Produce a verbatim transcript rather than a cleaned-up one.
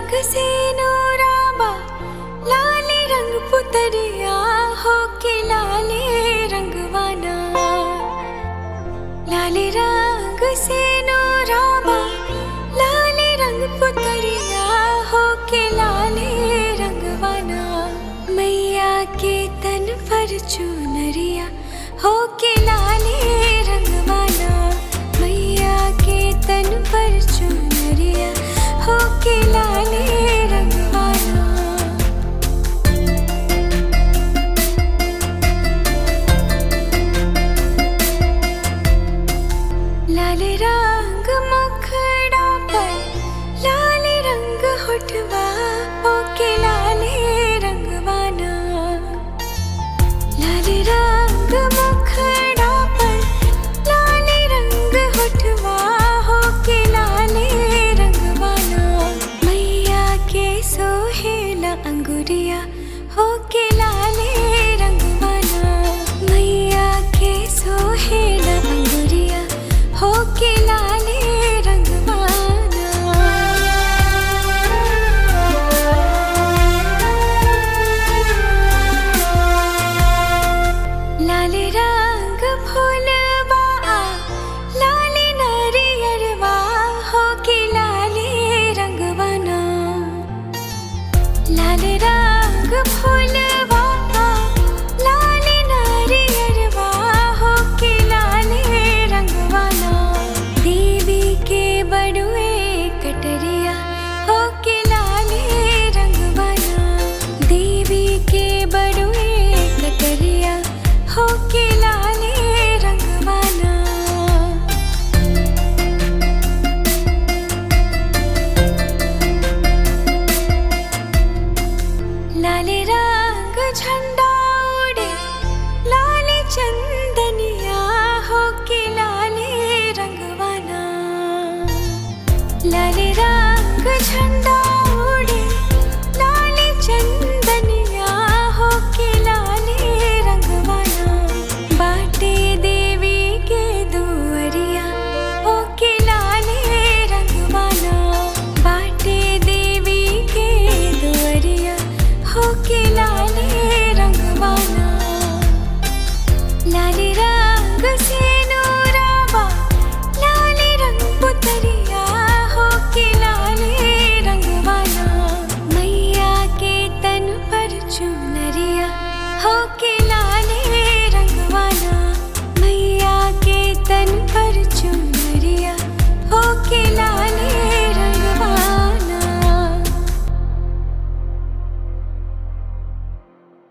रंग से नूराबा लाले रंग पुतरिया हो के लाले रंगवाना। लाले रंग से नूराबा लाले रंग पुतरिया हो के लाले रंगवाना। मैया के तन पर चुनरिया हो के लाले रंगवाना। मैया के तन पर चुनरिया हो के लाले रंगवाना। लाले रंग मुखड़ा पर लाले रंग होठवा हो के लाले रंगवाना। लाले रंग मुखड़ा पर लाले रंग होठवा हो के लाले रंगवाना। मैया के सोहेला अंगुरिया हो के लाले रंगवाना। मैया के सोहेला अंगुरिया हो के लाले रंगवाना। लाले रंग फूलवा लाले नारियरवा हो के लाले रंगवाना। लाले रंग फूलवा लाले नारियरवा हो के लाले रंगवाना। देवी के बड़ुए कटरिया हो के लाले रंगवाना। देवी के बड़ुए कटरिया हो के लाले रंगवाना। लाले रंग झंडा उड़े लाले चंदनिया हो के लाले रंगवाना। लाले रंग झंडा उड़े लाले चंदनिया हो के लाले रंगवाना। बाटे देवी के दुअरिया हो के लाले रंगवाना। बाटे देवी के दुअरिया हो के लाले रंगवाना। लाले रंग से नूराबा लाले रंग पुतरिया हो के लाले रंगवाना। मैया के तन पर चुनरिया हो के